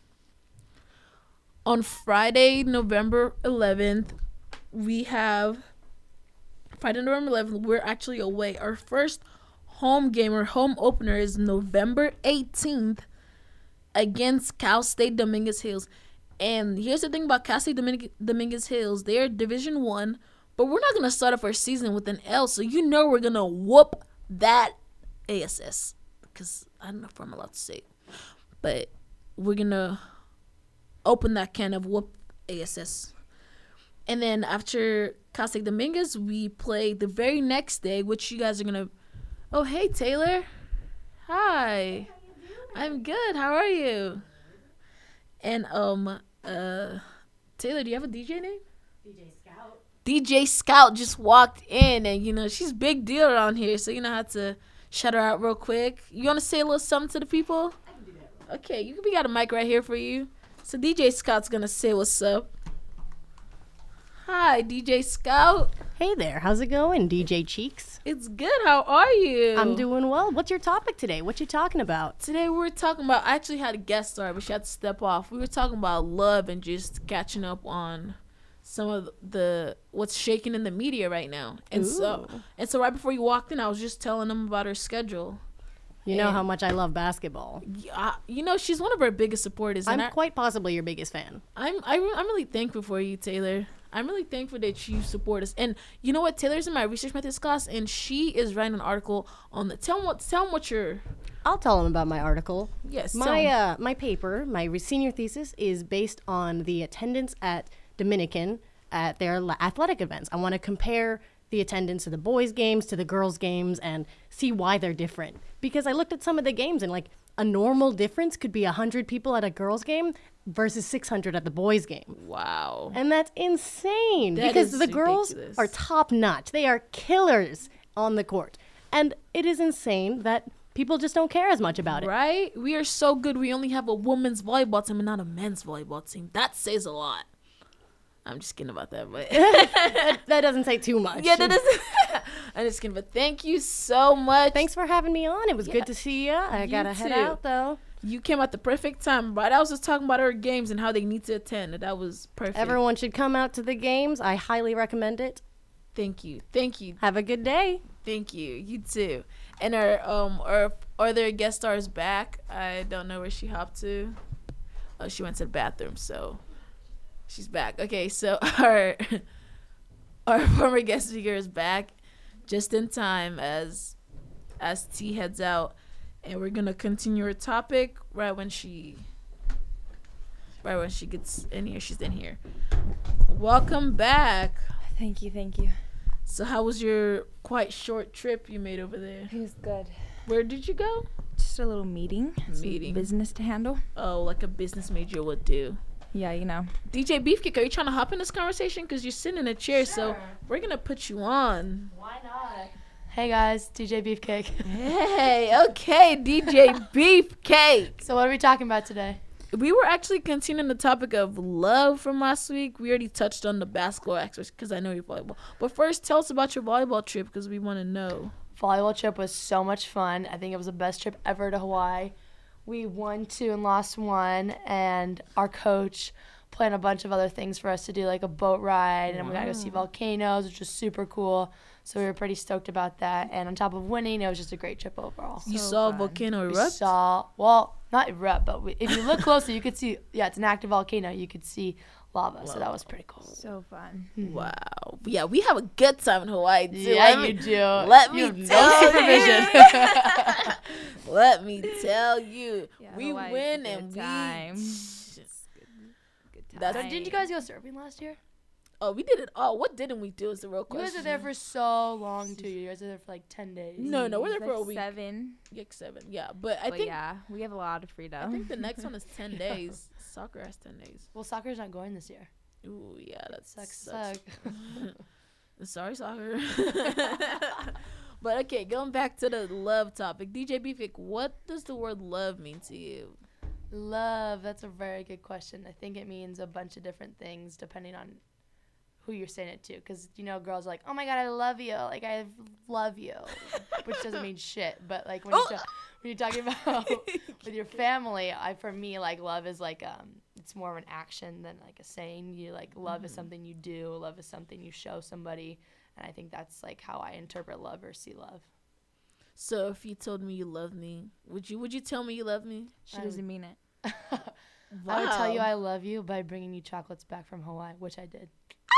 Speaker 3: on Friday, November eleventh. We have Friday, November eleventh. We're actually away. Our first home game or home opener is November eighteenth against Cal State Dominguez Hills. And here's the thing about Cal State Dominguez, Dominguez Hills: they're Division One, but we're not gonna start off our season with an L. So you know we're gonna whoop that A S S. Because I don't know if I'm allowed to say it. But we're going to open that can of whoop A S S. And then after Cal State Dominguez, we play the very next day, which you guys are going to... Oh, hey, Taylor. Hi. I'm good. How are you? And, um, uh, Taylor, do you have a D J name?
Speaker 6: D J Scout.
Speaker 3: D J Scout just walked in, and, you know, she's big deal around here, so you know how to... Shout her out real quick. You want to say a little something to the people?
Speaker 6: I can do that.
Speaker 3: Okay, you can. We got a mic right here for you. So D J Scout's gonna say what's up. Hi, D J Scout.
Speaker 6: Hey there, how's it going, D J Cheeks?
Speaker 3: It's good. How are you?
Speaker 6: I'm doing well. What's your topic today? What you talking about?
Speaker 3: Today we were talking about. I actually had a guest star, but she had to step off. We were talking about love and just catching up on some of the what's shaking in the media right now. And Ooh. so and so right before you walked in, I was just telling them about her schedule.
Speaker 6: You know and how much I love basketball.
Speaker 3: Yeah, you know she's one of our biggest supporters.
Speaker 6: I'm
Speaker 3: and I,
Speaker 6: quite possibly your biggest fan.
Speaker 3: I'm I, I'm really thankful for you, Taylor. I'm really thankful that you support us. And you know what? Taylor's in my research methods class, and she is writing an article on the. Tell them what. Tell them what you're.
Speaker 6: I'll tell them about my article.
Speaker 3: Yes.
Speaker 6: My uh my paper, my senior thesis is based on the attendance at Dominican at their athletic events. I want to compare the attendance of the boys' games to the girls' games and see why they're different. Because I looked at some of the games and like a normal difference could be one hundred people at a girls' game versus six hundred at the boys' game.
Speaker 3: Wow.
Speaker 6: And that's insane
Speaker 3: That
Speaker 6: because
Speaker 3: is
Speaker 6: the girls
Speaker 3: ridiculous.
Speaker 6: are top notch. They are killers on the court. And it is insane that people just don't care as much about it.
Speaker 3: Right? We are so good. We only have a women's volleyball team and not a men's volleyball team. That says a lot. I'm just kidding about that, but
Speaker 6: that doesn't say too much.
Speaker 3: Yeah, that is. I'm just kidding, but thank you so much.
Speaker 6: Thanks for having me on. It was
Speaker 3: Yeah.
Speaker 6: good to see you. I
Speaker 3: You
Speaker 6: gotta head
Speaker 3: too.
Speaker 6: out though.
Speaker 3: You came at the perfect time, but I was just talking about our games and how they need to attend. And that was perfect.
Speaker 6: Everyone should come out to the games. I highly recommend it.
Speaker 3: Thank you. Thank you.
Speaker 6: Have a good day.
Speaker 3: Thank you. You too. And our um our are there guest stars back? I don't know where she hopped to. Oh, she went to the bathroom, so she's back. Okay, so our our former guest speaker is back just in time as as T heads out, and we're gonna continue her topic right when she right when she gets in here. She's in here. Welcome back.
Speaker 4: Thank you, thank you.
Speaker 3: So how was your quite short trip you made over there?
Speaker 4: It was good.
Speaker 3: Where did you go?
Speaker 4: Just a little meeting. some
Speaker 3: Meeting.
Speaker 4: Business to handle.
Speaker 3: Oh, like a business major would do.
Speaker 4: Yeah, you know.
Speaker 3: D J Beefcake, are you trying to hop in this conversation? Because you're sitting in a chair, so we're going to put you on.
Speaker 6: Why not? Hey guys, D J Beefcake.
Speaker 3: Hey, okay, D J Beefcake.
Speaker 6: So what are we talking about today?
Speaker 3: We were actually continuing the topic of love from last week. We already touched on the basketball aspects because I know you're volleyball. But first, tell us about your volleyball trip because we want to know.
Speaker 7: Volleyball trip was so much fun. I think it was the best trip ever to Hawaii. We won two and lost one, and our coach planned a bunch of other things for us to do, like a boat ride, and we got to go see volcanoes, which was super cool. So we were pretty stoked about that. And on top of winning, it was just a great trip overall.
Speaker 3: You
Speaker 4: So
Speaker 3: saw a
Speaker 4: fun.
Speaker 3: volcano
Speaker 7: We
Speaker 3: erupt?
Speaker 7: saw, well, not erupt, but we, if you look closer, you could see, yeah, it's an active volcano. You could see lava, so that was pretty cool.
Speaker 4: So fun.
Speaker 3: Wow. Yeah, we have a good time in Hawaii, too.
Speaker 7: Yeah,
Speaker 3: Let
Speaker 7: you
Speaker 3: me-
Speaker 7: do.
Speaker 3: Let me
Speaker 7: You have
Speaker 3: tell
Speaker 7: no
Speaker 3: you.
Speaker 7: supervision.
Speaker 3: Let me tell you.
Speaker 4: Yeah,
Speaker 3: we
Speaker 4: Hawaii's a
Speaker 3: win
Speaker 4: good
Speaker 3: and
Speaker 4: time.
Speaker 3: we...
Speaker 4: Good time.
Speaker 3: That's-
Speaker 7: So didn't you guys go surfing last year?
Speaker 3: Oh, we did it all. What didn't we do is the real
Speaker 7: You
Speaker 3: question.
Speaker 7: guys were there for so long, too. You guys were there for like ten days.
Speaker 3: No, no, we're
Speaker 4: It
Speaker 3: there
Speaker 4: was
Speaker 3: for a
Speaker 4: like
Speaker 3: week.
Speaker 4: Seven.
Speaker 3: Like seven, yeah. But I
Speaker 4: But
Speaker 3: think
Speaker 4: yeah, we have a lot of
Speaker 3: I
Speaker 4: freedom.
Speaker 3: think the next one is ten days. Soccer has ten days.
Speaker 7: Well, soccer's not going this year.
Speaker 3: Ooh, yeah, that
Speaker 7: Sucks,
Speaker 3: sucks.
Speaker 7: suck.
Speaker 3: Sorry, soccer. But okay, going back to the love topic, D J Beefcake, what does the word love mean to you?
Speaker 7: Love, that's a very good question. I think it means a bunch of different things depending on who you're saying it to. Because, you know, girls are like, oh my God, I love you. Like, I love you. Which doesn't mean shit. But, like, when,
Speaker 3: Oh.
Speaker 7: you're, ta- when you're talking about with your family, I for me, like, love is like, um, it's more of an action than, like, a saying. You, like, love is something you do. Love is something you show somebody. And I think that's, like, how I interpret love or see love.
Speaker 3: So if you told me you love me, would you would you tell me you love me?
Speaker 4: She doesn't mean it.
Speaker 7: I would tell you
Speaker 3: Wow.
Speaker 7: I love you by bringing you chocolates back from Hawaii, which I did.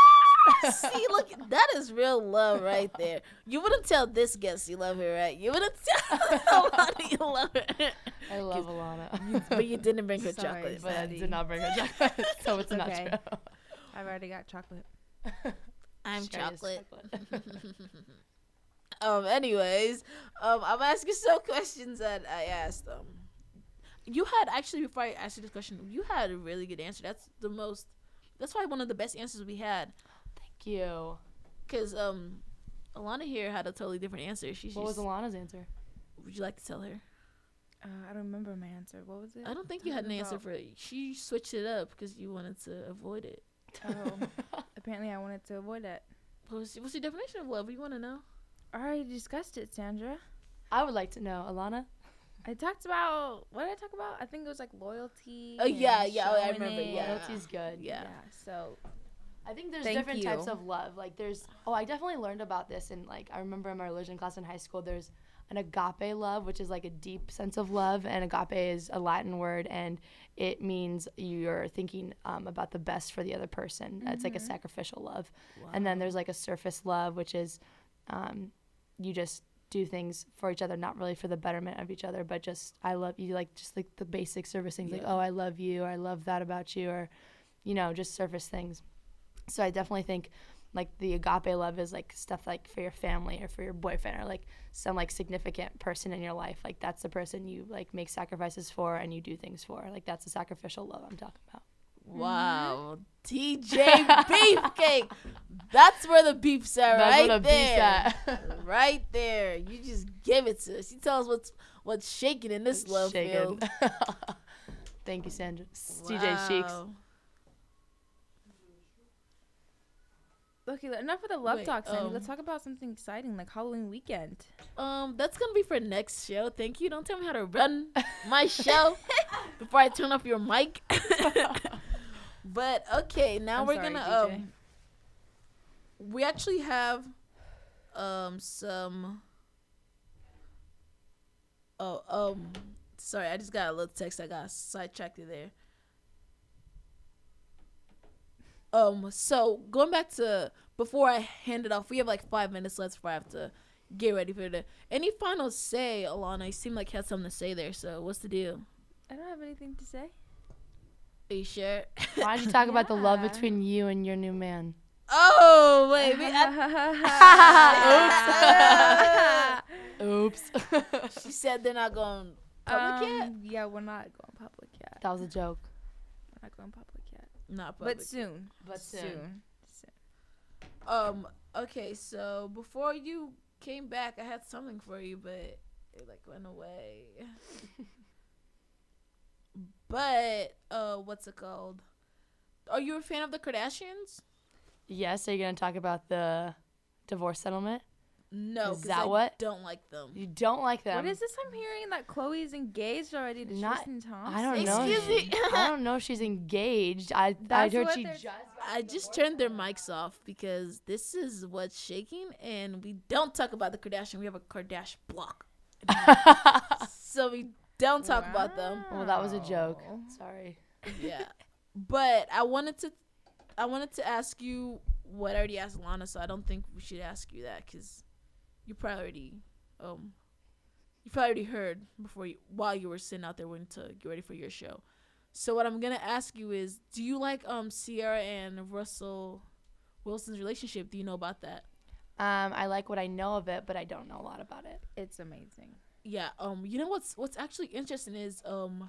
Speaker 3: See, look, that is real love right there. You wouldn't tell this guest you love her, right? You wouldn't tell Alana you love her.
Speaker 7: I love Alana.
Speaker 3: But you didn't bring her
Speaker 4: Sorry,
Speaker 3: chocolate.
Speaker 7: But I
Speaker 4: Sadie.
Speaker 7: did not bring her chocolate, so it's not
Speaker 4: okay.
Speaker 7: true.
Speaker 4: I've already got chocolate.
Speaker 3: I'm
Speaker 7: Share this
Speaker 3: chocolate.
Speaker 7: chocolate.
Speaker 3: Um, anyways, um, I'm asking some questions that I asked them. You had actually before I asked you this question, you had a really good answer. That's the most. That's probably one of the best answers we had.
Speaker 7: Thank you.
Speaker 3: Cause um, Alana here had a totally different answer. She,
Speaker 7: What was
Speaker 3: she's-
Speaker 7: Alana's answer?
Speaker 3: Would you like to tell her?
Speaker 4: Uh, I don't remember my answer. What was it?
Speaker 3: I don't think you had an
Speaker 4: Something
Speaker 3: answer
Speaker 4: about-
Speaker 3: for it. She switched it up because you wanted to avoid it.
Speaker 4: Oh, apparently I wanted to avoid it.
Speaker 3: What's, what's your definition of love? We want to know.
Speaker 4: I already discussed it, Sandra.
Speaker 7: I would like to know, Alana.
Speaker 4: I talked about what did I talk about? I think it was like loyalty.
Speaker 3: Oh, yeah,
Speaker 4: and
Speaker 3: yeah, I
Speaker 4: showing
Speaker 3: remember,
Speaker 4: it.
Speaker 3: yeah.
Speaker 7: Loyalty's good.
Speaker 3: Yeah.
Speaker 4: Yeah. So
Speaker 7: I think there's
Speaker 4: Thank
Speaker 7: different types
Speaker 4: you.
Speaker 7: of love. Like there's, oh, I definitely learned about this. And like, I remember in my religion class in high school, there's an agape love, which is like a deep sense of love. And agape is a Latin word, and it means you're thinking um, about the best for the other person.
Speaker 4: Mm-hmm.
Speaker 7: It's like a sacrificial love. And then there's like a surface love, which is um, you just do things for each other, not really for the betterment of each other, but just I love you, like just like the basic service things, like
Speaker 3: Yeah.
Speaker 7: oh, I love you, or I love that about you, or you know, just surface things. So I definitely think like the agape love is like stuff like for your family or for your boyfriend or like some like significant person in your life. Like that's the person you like make sacrifices for and you do things for. Like that's the sacrificial love I'm talking about.
Speaker 3: Wow, T J Beefcake. That's where the beef's at,
Speaker 7: That's
Speaker 3: right
Speaker 7: where the
Speaker 3: there.
Speaker 7: beef's at.
Speaker 3: Right there. You just give it to us. You tell us what's what's shaking in this love
Speaker 7: Shaken.
Speaker 3: field.
Speaker 7: Thank you, Sandra. D J Cheeks.
Speaker 3: Wow.
Speaker 4: okay, enough of the love
Speaker 3: Wait,
Speaker 4: talk, Sandy.
Speaker 3: um,
Speaker 4: Let's talk about something exciting like Halloween weekend.
Speaker 3: Um, that's gonna be for next show. Thank you. Don't tell me how to run my show before I turn off your mic. But okay, now
Speaker 4: I'm
Speaker 3: we're
Speaker 4: sorry,
Speaker 3: gonna
Speaker 4: D J.
Speaker 3: um. We actually have um some. Oh um, sorry, I just got a little text. I got sidetracked there. Um, so going back to before I hand it off, we have like five minutes left before I have to get ready for the. Any final say, Alana? You seem like you had something to say there. So what's the deal?
Speaker 4: I don't have anything to say.
Speaker 3: Are you sure?
Speaker 7: Why don't you talk about the love
Speaker 4: Yeah.
Speaker 7: between you and your new man?
Speaker 3: Oh wait, we, I,
Speaker 7: Oops.
Speaker 3: she said they're not going public yet.
Speaker 4: Um, yeah, we're not going public yet.
Speaker 7: That was a joke.
Speaker 4: We're not going public yet.
Speaker 3: Not public.
Speaker 4: But soon.
Speaker 7: But soon.
Speaker 4: soon. Soon.
Speaker 3: Um. Okay. So before you came back, I had something for you, but it like went away. But uh, what's it called? Are you a fan of the Kardashians?
Speaker 7: Yes, are you going to talk about the divorce settlement?
Speaker 3: No.
Speaker 7: Is
Speaker 3: 'cause
Speaker 7: that
Speaker 3: I
Speaker 7: what?
Speaker 3: Don't like them.
Speaker 7: You don't like them.
Speaker 4: What is this I'm hearing that Chloe's engaged already to
Speaker 7: Not-
Speaker 4: Tristan Thompson?
Speaker 7: I don't know.
Speaker 3: Excuse me.
Speaker 7: I don't know if she's engaged. I I
Speaker 4: That's
Speaker 7: heard
Speaker 4: what
Speaker 7: she
Speaker 4: they're-
Speaker 7: just
Speaker 3: I just turned their mics off because this is what's shaking, and we don't talk about the Kardashian. We have a Kardashian block, so we don't talk about them.
Speaker 7: Well, that was a joke.
Speaker 4: Wow.
Speaker 7: Sorry.
Speaker 3: Yeah, but I wanted to, I wanted to ask you what I already asked Lana, so I don't think we should ask you that because you probably already, um, you probably already heard before you while you were sitting out there waiting to get ready for your show. So what I'm gonna ask you is, do you like um Sierra and Russell Wilson's relationship? Do you know about that?
Speaker 7: Um, I like what I know of it, but I don't know a lot about it.
Speaker 4: It's amazing.
Speaker 3: Yeah. Um. You know what's what's actually interesting is um.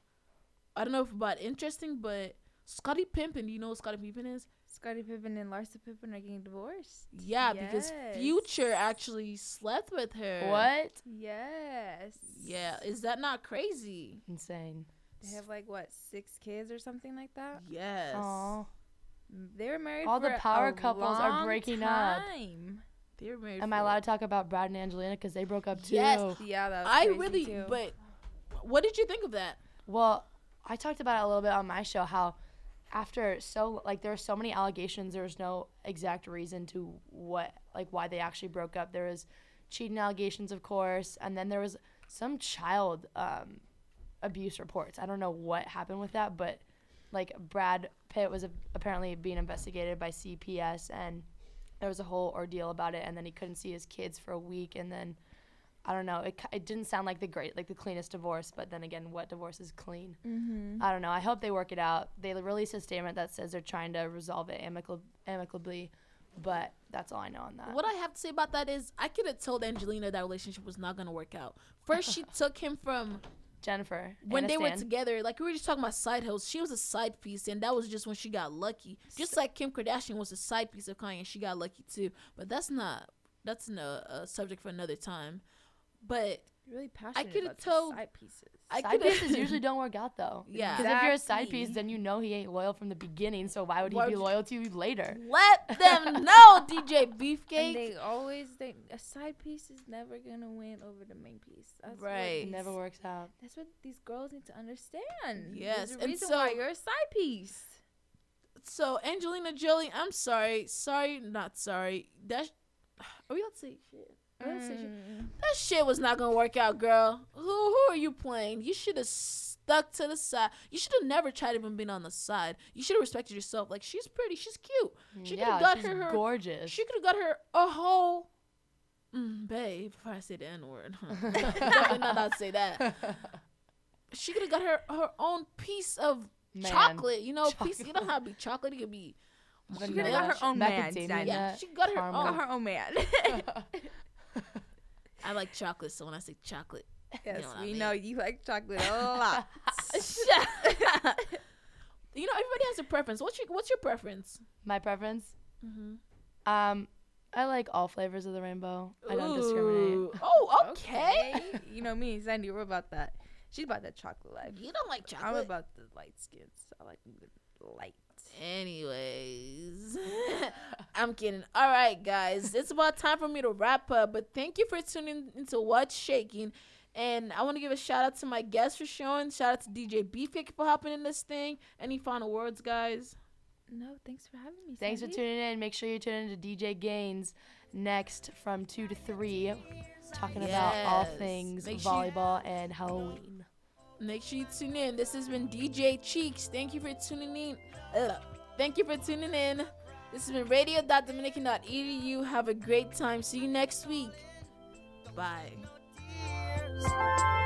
Speaker 3: I don't know if about interesting, but Scottie Pippen. Do you know what Scottie Pippen is?
Speaker 4: Scottie Pippen and Larsa Pippen are getting divorced.
Speaker 3: Yeah, because
Speaker 4: Yes.
Speaker 3: Future actually slept with her.
Speaker 7: What?
Speaker 4: Yes.
Speaker 3: Yeah. Is that not crazy?
Speaker 7: Insane.
Speaker 4: They have like what six kids or something like that.
Speaker 3: Yes.
Speaker 7: Aw.
Speaker 4: They were married.
Speaker 7: All the
Speaker 4: for
Speaker 7: power
Speaker 4: a
Speaker 7: couples are
Speaker 4: long
Speaker 7: breaking up.
Speaker 4: time.
Speaker 3: They're married.
Speaker 7: Am I
Speaker 3: for-
Speaker 7: allowed to talk about Brad and Angelina because they broke up too?
Speaker 3: Yes.
Speaker 4: Yeah, that was
Speaker 3: I
Speaker 4: crazy
Speaker 3: really.
Speaker 4: too.
Speaker 3: But what did you think of that?
Speaker 7: Well, I talked about it a little bit on my show how after so like there were so many allegations, there was no exact reason to what like why they actually broke up. There was cheating allegations, of course, and then there was some child um, abuse reports. I don't know what happened with that, but like Brad Pitt was a- apparently being investigated by C P S, and there was a whole ordeal about it, and then he couldn't see his kids for a week, and then I don't know. It, ki- it didn't sound like the great, like the cleanest divorce, but then again, what divorce is clean?
Speaker 4: Mm-hmm.
Speaker 7: I don't know. I hope they work it out. They released a statement that says they're trying to resolve it amicab- amicably, but that's all I know on that.
Speaker 3: What I have to say about that is, I could have told Angelina that relationship was not gonna work out. First, she took him from
Speaker 7: Jennifer,
Speaker 3: when they were
Speaker 7: Aniston.
Speaker 3: together. Like we were just talking about side hoes. She was a side piece, and that was just when she got lucky. Just like Kim Kardashian was a side piece of Kanye, and she got lucky too. But that's not. That's a, a subject for another time. But
Speaker 4: Really passionate
Speaker 3: coulda
Speaker 4: about the
Speaker 3: told-
Speaker 4: side pieces.
Speaker 3: I
Speaker 7: Side
Speaker 3: could
Speaker 7: pieces usually don't work out though.
Speaker 3: Yeah.
Speaker 7: Because if you're a side piece,
Speaker 4: Exactly.
Speaker 7: then you know he ain't loyal from the beginning. So why would he
Speaker 3: Why
Speaker 7: be
Speaker 3: would you-
Speaker 7: loyal to you later?
Speaker 3: let them know, D J
Speaker 4: And
Speaker 3: Beefcake.
Speaker 4: they always think a side piece is never gonna win over the main piece. That's what
Speaker 3: Right.
Speaker 7: It
Speaker 4: these-
Speaker 7: never works out.
Speaker 4: That's what these girls need to understand.
Speaker 3: Yes,
Speaker 4: There's a
Speaker 3: and
Speaker 4: reason
Speaker 3: so-
Speaker 4: why you're a side piece.
Speaker 3: So Angelina Jolie, I'm sorry, sorry, not sorry. That are we allowed to say shit? Are we allowed to say shit?
Speaker 4: Mm.
Speaker 3: That shit was not gonna work out, girl. Who who are you playing? You should have stuck to the side. You should have never tried even being on the side. You should have respected yourself. Like she's pretty, she's cute. She could
Speaker 7: yeah,
Speaker 3: have got
Speaker 7: she's
Speaker 3: her, her
Speaker 7: gorgeous.
Speaker 3: she could have got her a whole mm, babe. If I say the N word, huh? Definitely not allowed to say that. She could have got her her own piece of
Speaker 7: Man.
Speaker 3: chocolate. You know, piece. You know how to be chocolate. It could be.
Speaker 4: She could have got her own man.
Speaker 7: Macadamia
Speaker 4: Sandy.
Speaker 3: Yeah, she got her
Speaker 7: caramel.
Speaker 3: own.
Speaker 4: Got her own man.
Speaker 3: I like chocolate, so when I say chocolate,
Speaker 4: Yes,
Speaker 3: know what I
Speaker 4: we
Speaker 3: mean.
Speaker 4: know you like chocolate a lot.
Speaker 3: you know, everybody has a preference. What's your What's your preference?
Speaker 7: My preference.
Speaker 3: Mm-hmm.
Speaker 7: Um, I like all flavors of the rainbow. I don't discriminate.
Speaker 3: Oh, okay.
Speaker 4: You know me and Sandy, we're about that. She's about that chocolate life.
Speaker 3: You don't like
Speaker 4: I'm
Speaker 3: chocolate.
Speaker 4: about the light skins. I like the light.
Speaker 3: Anyways, I'm kidding. All right, guys, it's about time for me to wrap up. But thank you for tuning into What's Shaking. And I want to give a shout out to my guests for showing. Shout out to D J Beefcake for hopping in this thing. Any final words, guys?
Speaker 4: No, thanks for having me.
Speaker 7: Thanks for
Speaker 4: Sandy.
Speaker 7: tuning in. Make sure you tune in to D J Gaines next from two to three, talking about all
Speaker 3: Yes.
Speaker 7: things
Speaker 3: Make sure you-
Speaker 7: volleyball and Halloween.
Speaker 3: Make sure you tune in. This has been D J Cheeks. Thank you for tuning in. Ugh. Thank you for tuning in. This has been radio dot dominican dot e d u. Have a great time. See you next week. Bye.